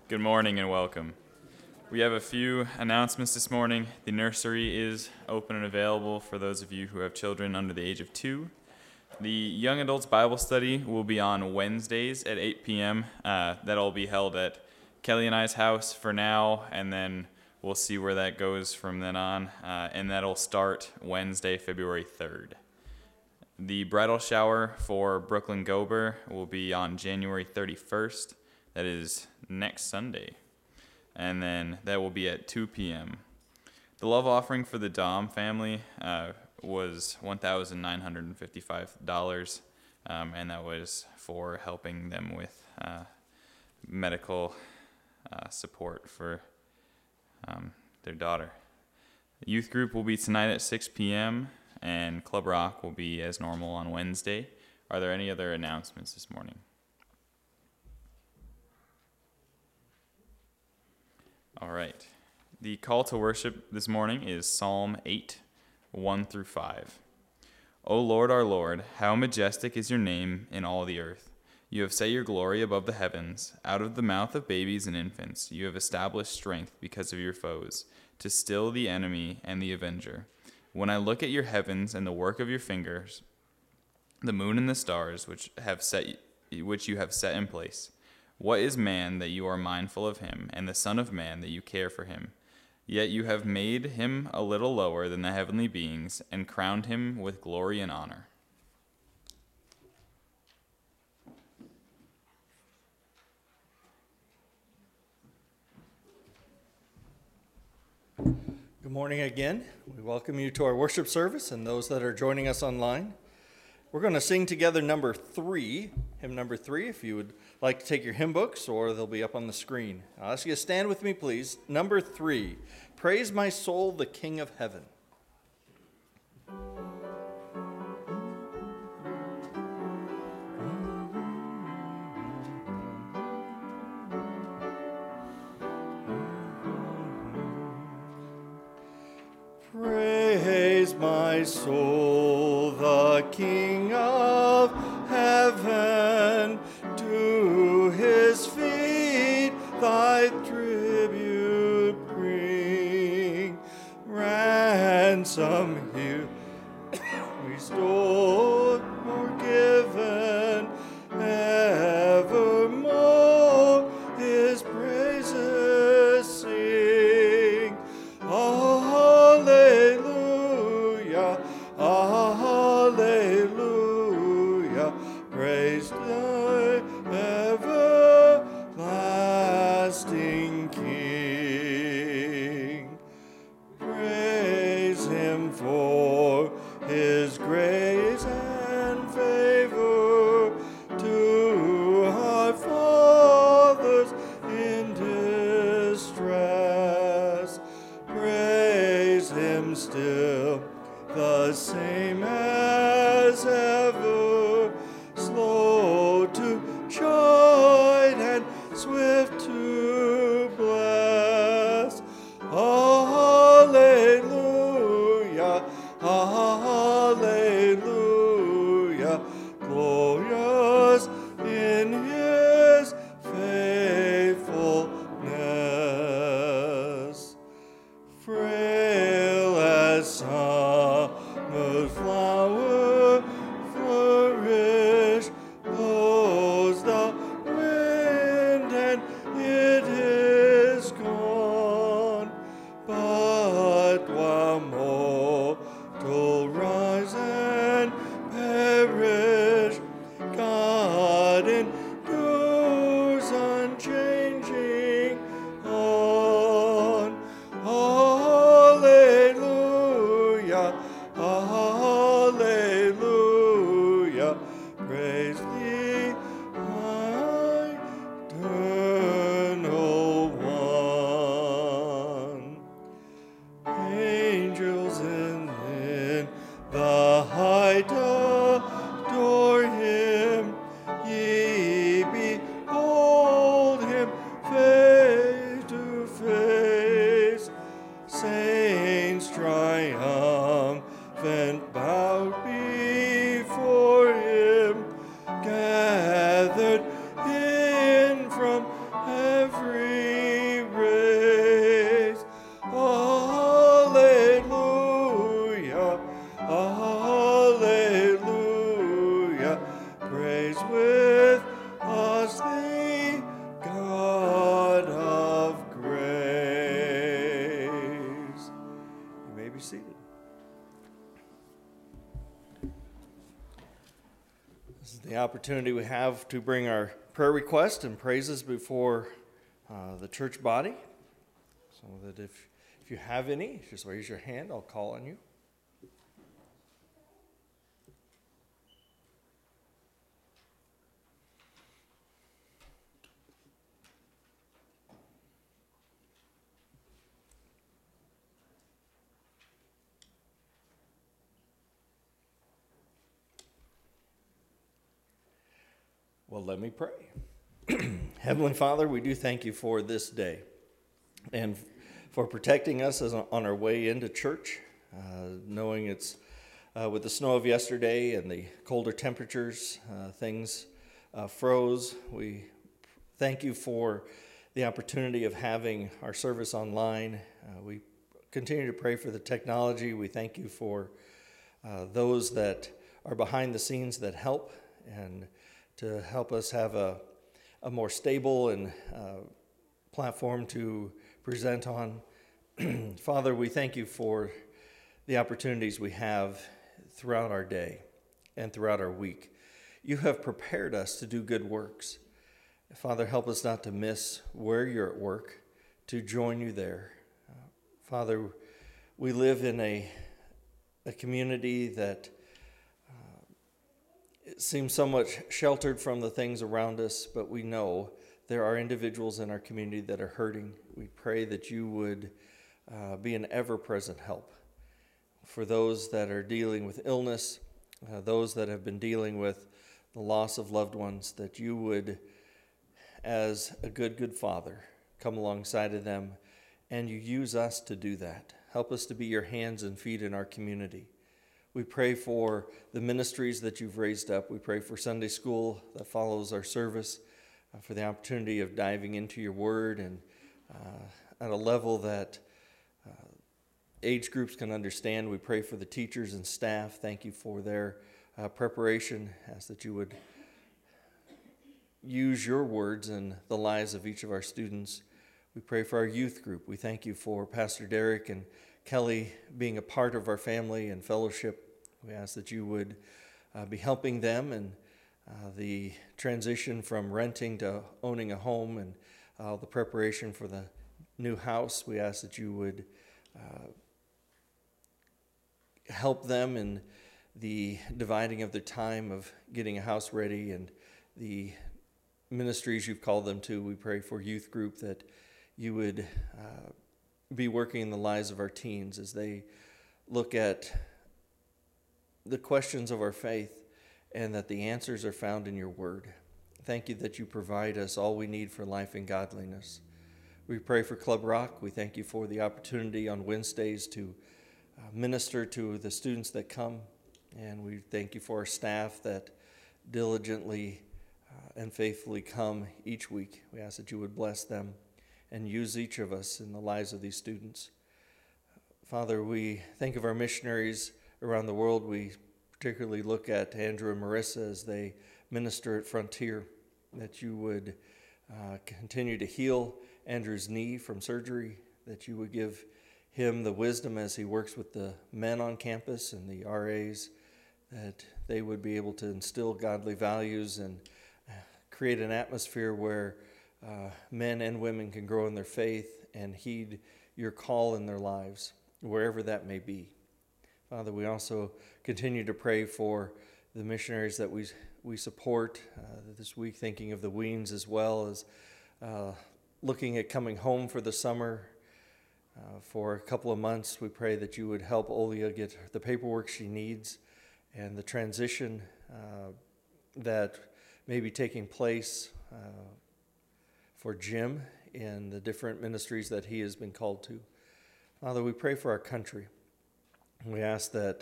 Good morning and welcome. We have a few announcements this morning. The nursery is open and available for those of you who have children under the age of 2. The Young Adults Bible Study will be on Wednesdays at 8 p.m. That'll be held at Kelly and I's house for now, and then we'll see where that goes from then on. And that'll start Wednesday, February 3rd. The bridal shower for Brooklyn Gober will be on January 31st. That is next Sunday. And then that will be at 2 p.m. The love offering for the Dom family was $1,955, and that was for helping them with medical support for their daughter. The youth group will be tonight at 6 p.m., and Club Rock will be as normal on Wednesday. Are there any other announcements this morning? All right. The call to worship this morning is Psalm 8, 1 through 5. O Lord, our Lord, how majestic is your name in all the earth. You have set your glory above the heavens. Out of the mouth of babies and infants, you have established strength because of your foes, to still the enemy and the avenger. When I look at your heavens and the work of your fingers, the moon and the stars which you have set in place, what is man that you are mindful of him, and the son of man that you care for him? Yet you have made him a little lower than the heavenly beings, and crowned him with glory and honor. Good morning again. We welcome you to our worship service and those that are joining us online. We're going to sing together number 3, hymn number 3, if you would like to take your hymn books, or they'll be up on the screen. I'll ask you to stand with me, please. Number 3, Praise My Soul, the King of Heaven. Praise my soul, the King of heaven. To his feet thy tribute bring. Ransom here restored, forgiven, evermore his praises sing. Alleluia, alleluia, praise the everlasting King. Praise him for his grace and favor to our fathers in distress. Praise him still, the same as ever, slow to chide and swift to bless. Alleluia, alleluia, glorious in his faithfulness. Frail as summer flower, flourish, blows the wind and it is gone. But while mortal rise and perish, God endures unchanging on. Alleluia, alleluia, praise thee, my eternal one. Angels in the height adore him, ye behold him face to face. Saints triumphant bowed before him, gathered in from every race. Alleluia, alleluia. Praise with us the God of grace. You may be seated. This is the opportunity we have to bring our prayer requests and praises before the church body. So that if you have any, just raise your hand, I'll call on you. Well, let me pray. Heavenly Father, we do thank you for this day and for protecting us on our way into church, knowing it's with the snow of yesterday and the colder temperatures, things froze. We thank you for the opportunity of having our service online. We continue to pray for the technology. We thank you for those that are behind the scenes that help and to help us have a more stable and platform to present on. Father, we thank you for the opportunities we have throughout our day and throughout our week. You have prepared us to do good works. Father, help us not to miss where you're at work, to join you there. Father, we live in a community that it seems so much sheltered from the things around us, but we know there are individuals in our community that are hurting. We pray that you would be an ever-present help for those that are dealing with illness, those that have been dealing with the loss of loved ones, that you would, as a good Father, come alongside of them, and you use us to do that. Help us to be your hands and feet in our community. We pray for the ministries that you've raised up. We pray for Sunday school that follows our service, for the opportunity of diving into your word and at a level that age groups can understand. We pray for the teachers and staff. Thank you for their preparation. Ask that you would use your words in the lives of each of our students. We pray for our youth group. We thank you for Pastor Derek and Kelly being a part of our family and fellowship. We ask that you would be helping them and the transition from renting to owning a home and the preparation for the new house. We ask that you would help them in the dividing of their time of getting a house ready and the ministries you've called them to. We pray for youth group that you would be working in the lives of our teens as they look at the questions of our faith and that the answers are found in your word. Thank you that you provide us all we need for life and godliness. We pray for Club Rock. We thank you for the opportunity on Wednesdays to minister to the students that come. And we thank you for our staff that diligently and faithfully come each week. We ask that you would bless them and use each of us in the lives of these students. Father, we think of our missionaries around the world. We particularly look at Andrew and Marissa as they minister at Frontier, that you would continue to heal Andrew's knee from surgery, that you would give him the wisdom as he works with the men on campus and the RAs, that they would be able to instill godly values and create an atmosphere where men and women can grow in their faith and heed your call in their lives, wherever that may be. Father, we also continue to pray for the missionaries that we support this week, thinking of the Weens as well as looking at coming home for the summer for a couple of months. We pray that you would help Olia get the paperwork she needs and the transition that may be taking place for Jim in the different ministries that he has been called to. Father, we pray for our country. We ask that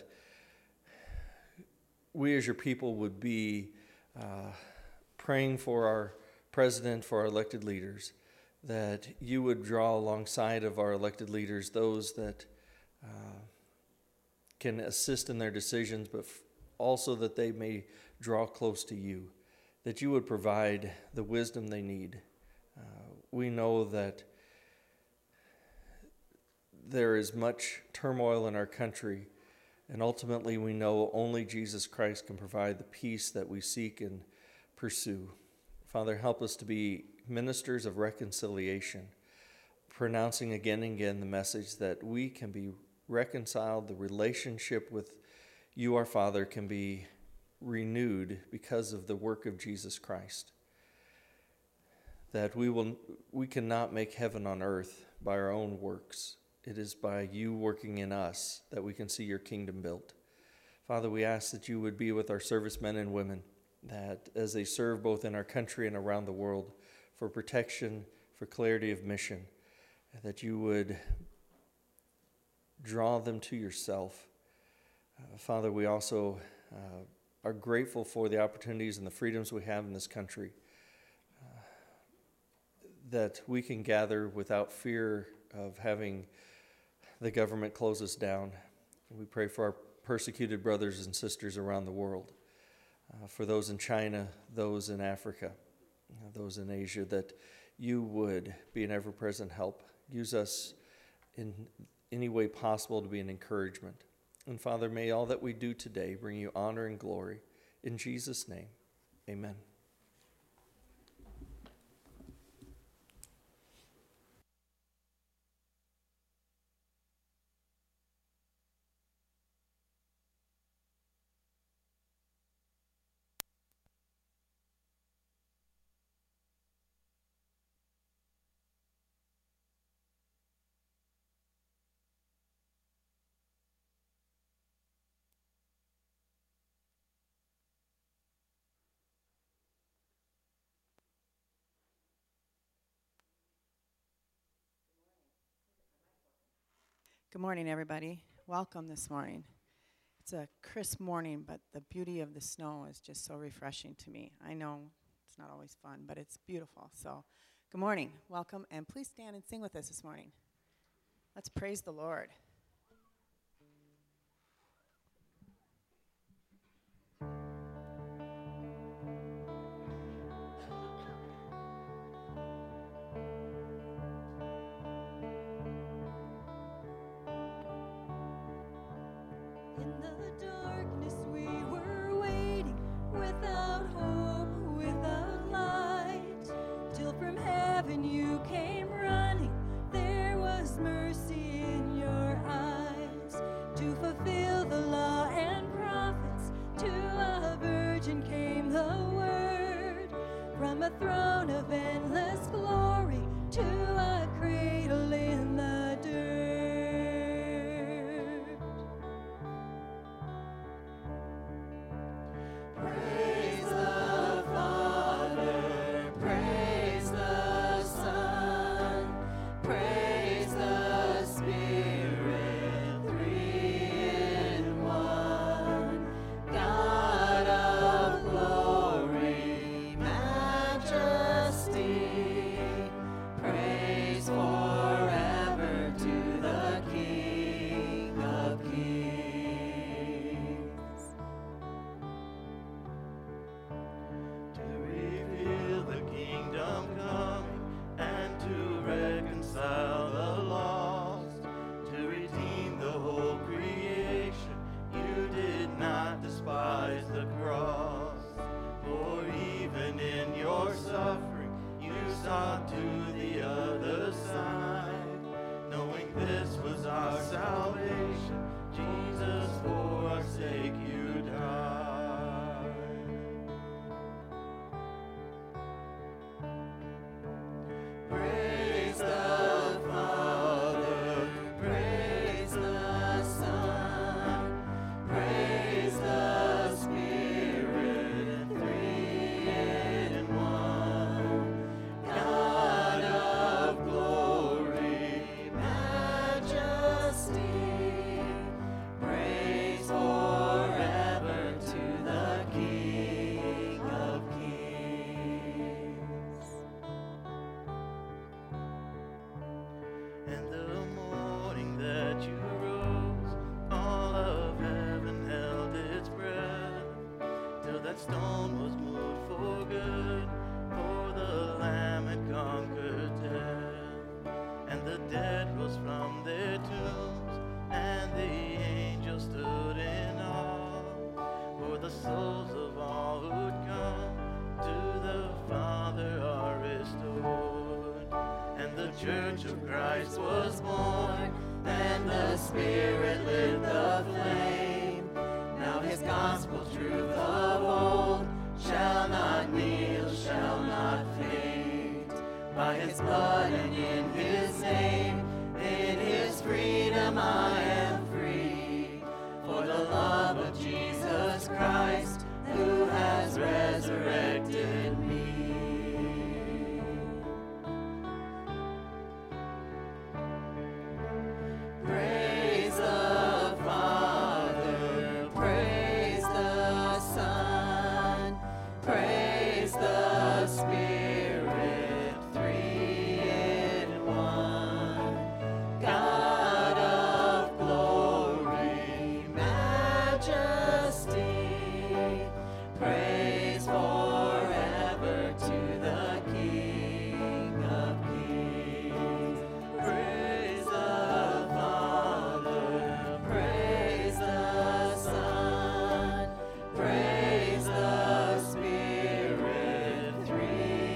we as your people would be praying for our president, for our elected leaders, that you would draw alongside of our elected leaders those that can assist in their decisions, but also that they may draw close to you, that you would provide the wisdom they need. We know that there is much turmoil in our country, and ultimately we know only Jesus Christ can provide the peace that we seek and pursue. Father, help us to be ministers of reconciliation, pronouncing again and again the message that we can be reconciled, the relationship with you, our Father, can be renewed because of the work of Jesus Christ. That we cannot make heaven on earth by our own works. It is by you working in us that we can see your kingdom built. Father, we ask that you would be with our servicemen and women, that as they serve both in our country and around the world for protection, for clarity of mission, that you would draw them to yourself. Father, we also are grateful for the opportunities and the freedoms we have in this country, that we can gather without fear of having the government close us down. We pray for our persecuted brothers and sisters around the world, for those in China, those in Africa, those in Asia, that you would be an ever-present help. Use us in any way possible to be an encouragement. And Father, may all that we do today bring you honor and glory. In Jesus' name, amen. Good morning, everybody. Welcome this morning. It's a crisp morning, but the beauty of the snow is just so refreshing to me. I know it's not always fun, but it's beautiful. So, good morning. Welcome, and please stand and sing with us this morning. Let's praise the Lord. In the darkness we were waiting, without hope, without light, till from heaven you came running. There was mercy in your eyes, to fulfill the law and prophets. To a virgin came the word, from a throne of endless glory to a cradle in the dirt. Praise the Father, praise the Son, praise the Spirit, three in one. God of glory, majesty, praise forever to the King of Kings. To reveal the kingdom coming and to reconcile the lost, to redeem the whole creation. You did not despise the cross, for even in your suffering you saw to the other side, knowing this was our salvation. Jesus, for our sake you died. Praise the Father, praise the Son, praise the Spirit, three in one. God Church of Christ was born. Then the Spirit lit the flame. Now his gospel truth of old shall not kneel, shall not faint. By his blood and in his name, in his freedom I am free. For the love of Jesus Christ, who has resurrected me. Praise the Father, praise the Son, praise the Spirit, three in one. God of glory, majesty, praise forever to the King of Kings. Praise the Father, praise the Son, praise the Spirit, three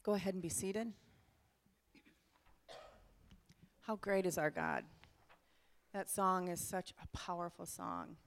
go ahead and be seated. How great is our God? That song is such a powerful song.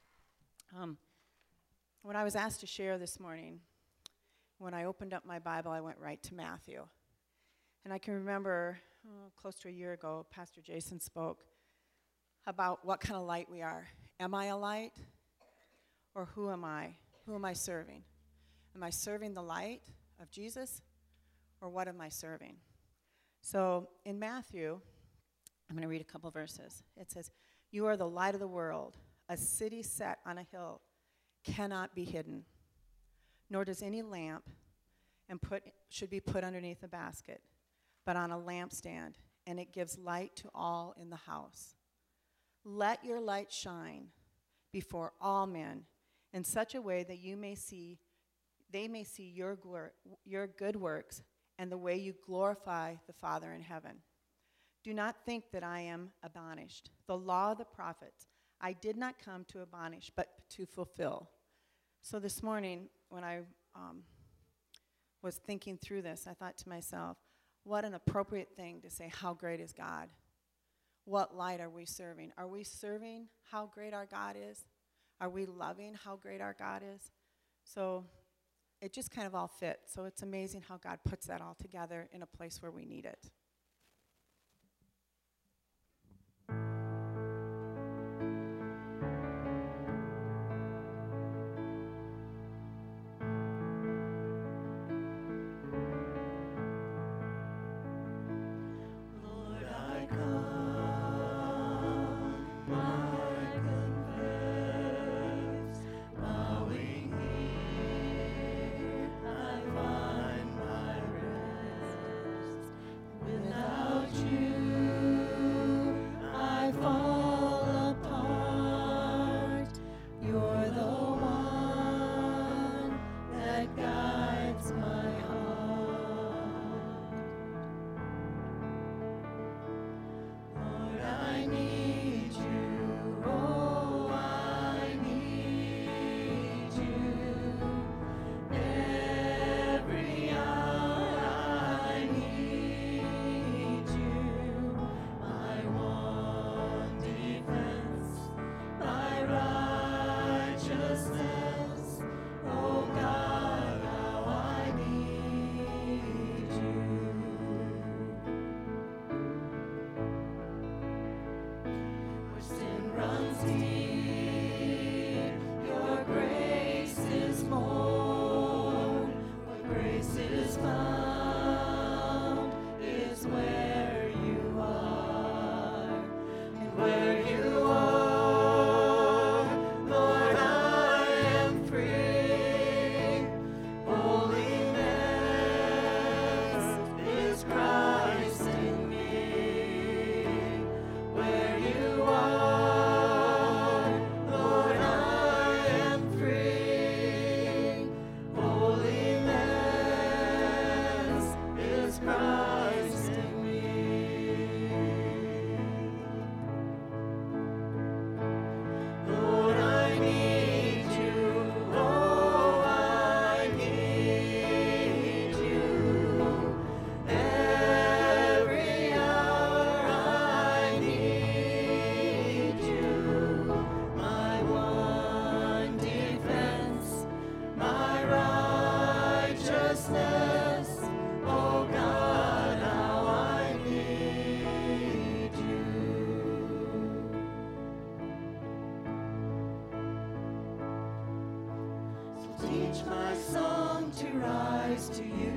When I was asked to share this morning, when I opened up my Bible, I went right to Matthew. And I can remember close to a year ago, Pastor Jason spoke about what kind of light we are. Am I a light? Or who am I? Who am I serving? Am I serving the light of Jesus? Or what am I serving? So in Matthew, I'm going to read a couple verses. It says, "You are the light of the world. A city set on a hill cannot be hidden, nor does any lamp should be put underneath a basket, but on a lampstand, and it gives light to all in the house. Let your light shine before all men in such a way that they may see your good works and the way you glorify the Father in heaven. Do not think that I am abolished. The law of the prophets, I did not come to abolish, but to fulfill." So this morning, when I was thinking through this, I thought to myself, what an appropriate thing to say, how great is God? What light are we serving? Are we serving how great our God is? Are we loving how great our God is? So it just kind of all fits. So it's amazing how God puts that all together in a place where we need it. Lord, I come, I confess, bowing here, I find my rest. Without you, I fall apart. You're the one that guides my heart. Lord, I need you. Oh, I need you. Every hour I need you. My one defense, my righteousness. Oh God, how I need you. Where sin runs deep, your grace is more. Where grace is found is where you are. And where you are, Lord, I am free. Holiness is Christ in me. Where you are, Lord, I am free. Holiness is Christ in me. Lord, I need you. Oh, I need you. Every hour I need you. My one defense, my righteousness. Oh God, how I need you. So teach my song to rise to you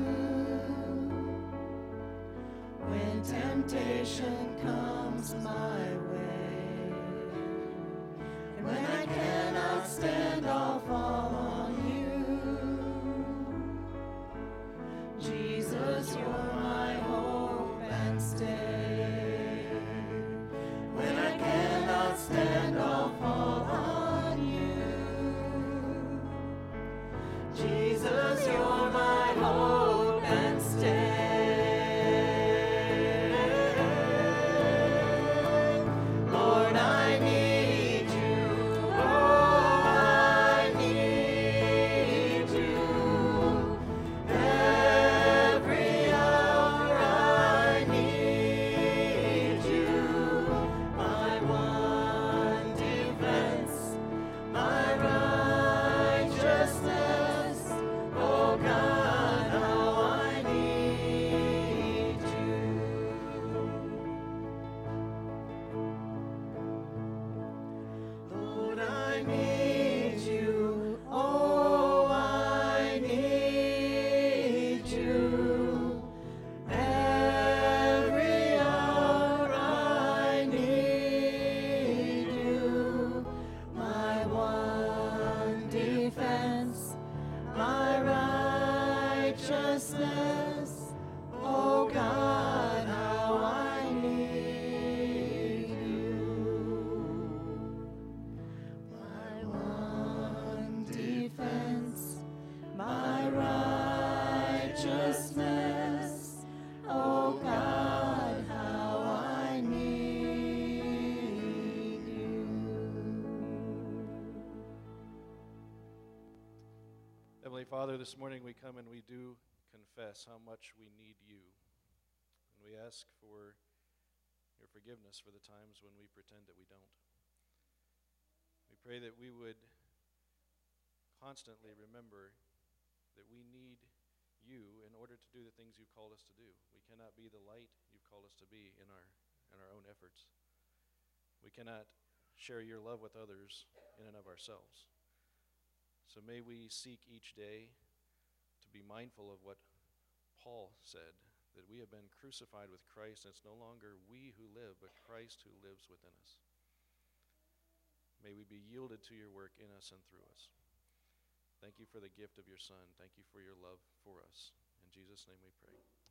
when temptation comes my way, and when I cannot stand, I'll fall on you. Jesus, you're my hope and stay. When I cannot stand, I'll fall on you. Jesus, you're my hope and stay. defense, my righteousness. Oh God, how I need you. My one defense, my righteousness. Oh God, how I need you. Heavenly Father, this morning we come and we do confess how much we need you. And we ask for your forgiveness for the times when we pretend that we don't. We pray that we would constantly remember that we need you in order to do the things you've called us to do. We cannot be the light you've called us to be in our own efforts. We cannot share your love with others in and of ourselves. So may we seek each day to be mindful of what Paul said, that we have been crucified with Christ, and it's no longer we who live, but Christ who lives within us. May we be yielded to your work in us and through us. Thank you for the gift of your Son. Thank you for your love for us. In Jesus' name we pray.